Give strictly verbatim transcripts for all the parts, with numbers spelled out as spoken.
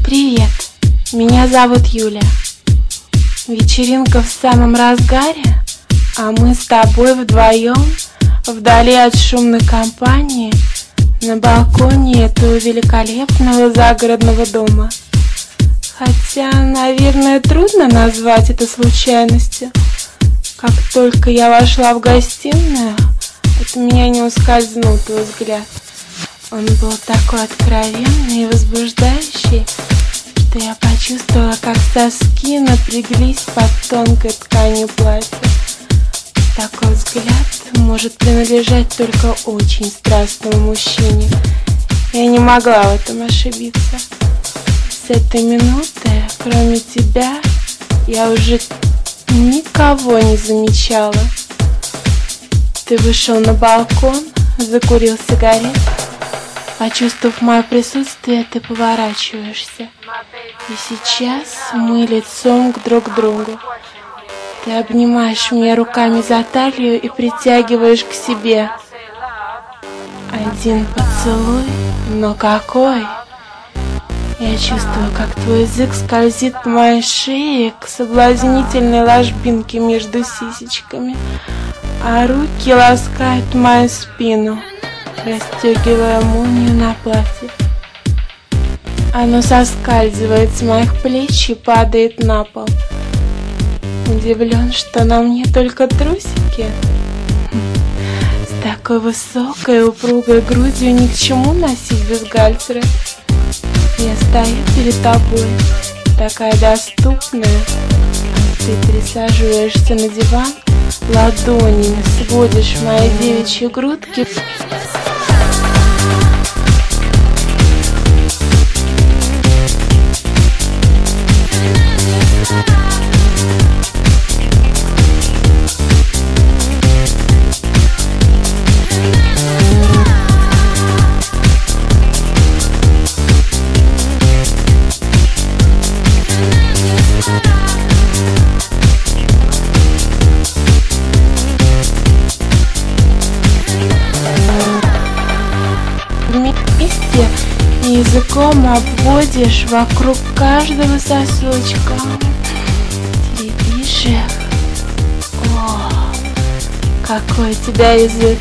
Привет, меня зовут Юля. Вечеринка в самом разгаре, а мы с тобой вдвоем, вдали от шумной компании, на балконе этого великолепного загородного дома. Хотя, наверное, трудно назвать это случайностью. Как только я вошла в гостиную, от меня не ускользнул твой взгляд. Он был такой откровенный и возбуждающий, что я почувствовала, как соски напряглись под тонкой тканью платья. Такой взгляд может принадлежать только очень страстному мужчине. Я не могла в этом ошибиться. С этой минуты, кроме тебя, я уже никого не замечала. Ты вышел на балкон, закурил сигарет. Почувствовав мое присутствие, ты поворачиваешься. И сейчас мы лицом к друг другу. Ты обнимаешь меня руками за талию и притягиваешь к себе. Один поцелуй, но какой! Я чувствую, как твой язык скользит по моей шее к соблазнительной ложбинке между сисечками, а руки ласкают мою спину, расстегивая молнию на платье. Оно соскальзывает с моих плеч и падает на пол. Удивлен, что на мне только трусики. С такой высокой и упругой грудью ни к чему носить бюстгальтеры. Я стою перед тобой, такая доступная. Ты присаживаешься на диван, ладонями сводишь мои девичьи грудки. Вместе языком обводишь вокруг каждого сосочка. Теребишь их. О, какой у тебя язык!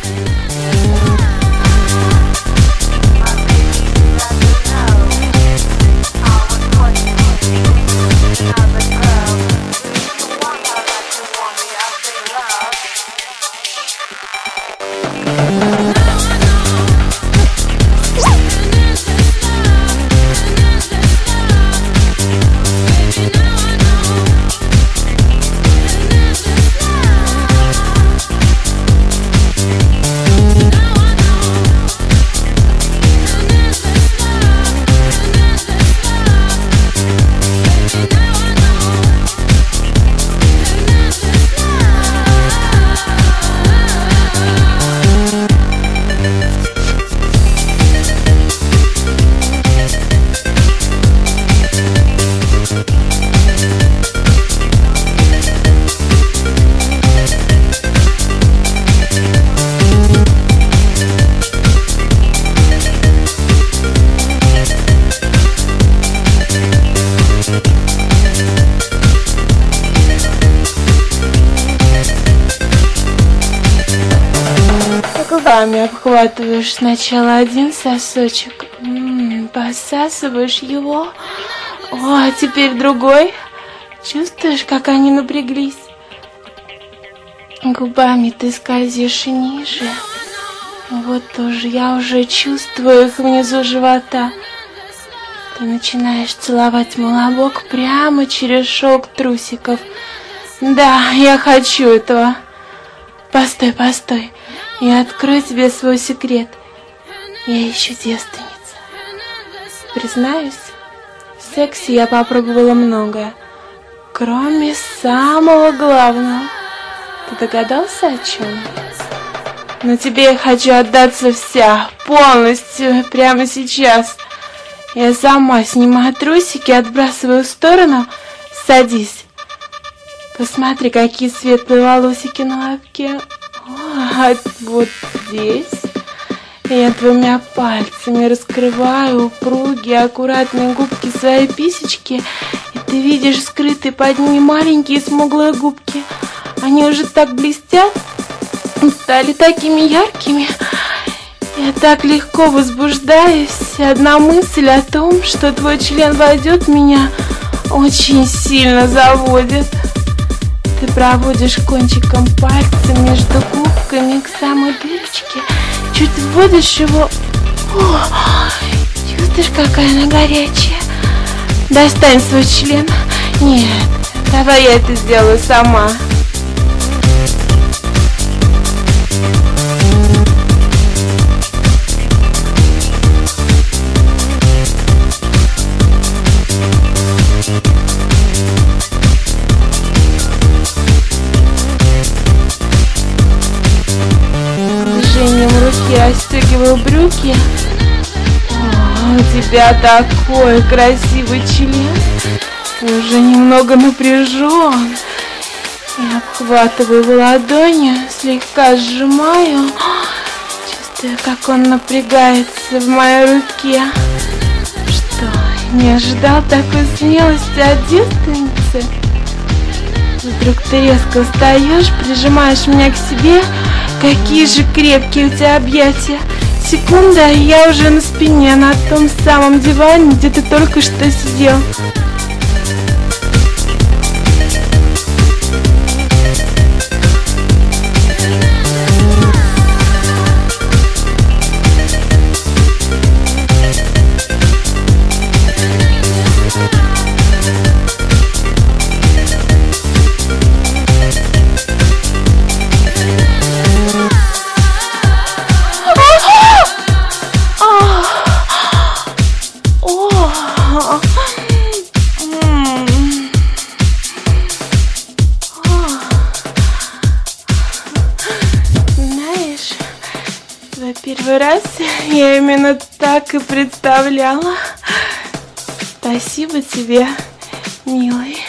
Губами обхватываешь сначала один сосочек, м-м, посасываешь его, о, а теперь другой. Чувствуешь, как они напряглись? Губами ты скользишь ниже. Вот тоже, я уже чувствую их внизу живота. Ты начинаешь целовать мой лобок прямо через шелк трусиков. Да, я хочу этого. Постой, постой. Я открою тебе свой секрет. Я еще девственница. Признаюсь, в сексе я попробовала многое, кроме самого главного. Ты догадался, о чем? Но тебе я хочу отдаться вся, полностью, прямо сейчас. Я сама снимаю трусики, отбрасываю в сторону. Садись. Посмотри, какие светлые волосики на лобке. А вот здесь Я двумя пальцами раскрываю упругие, аккуратные губки своей писечки, и ты видишь скрытые под ними маленькие смуглые губки. Они уже так блестят, стали такими яркими. Я так легко возбуждаюсь, и одна мысль о том, что твой член войдет в меня, очень сильно заводит. Ты проводишь кончиком пальца между губками к самой дырочке, чуть вводишь его. О, чувствуешь, какая она горячая? Достань свой член. Нет, давай я это сделаю сама. Движением руки расстегиваю брюки. О, у тебя такой красивый член. Ты уже немного напряжен. Я обхватываю его ладонью, слегка сжимаю. Чувствую, как он напрягается в моей руке. Что, не ожидал такой смелости от девственницы? Вдруг ты резко встаешь, прижимаешь меня к себе. Какие же крепкие у тебя объятия. Секунда, и я уже на спине, на том самом диване, где ты только что сидел. Знаешь, свой первый раз я именно так и представляла. Спасибо тебе, милый.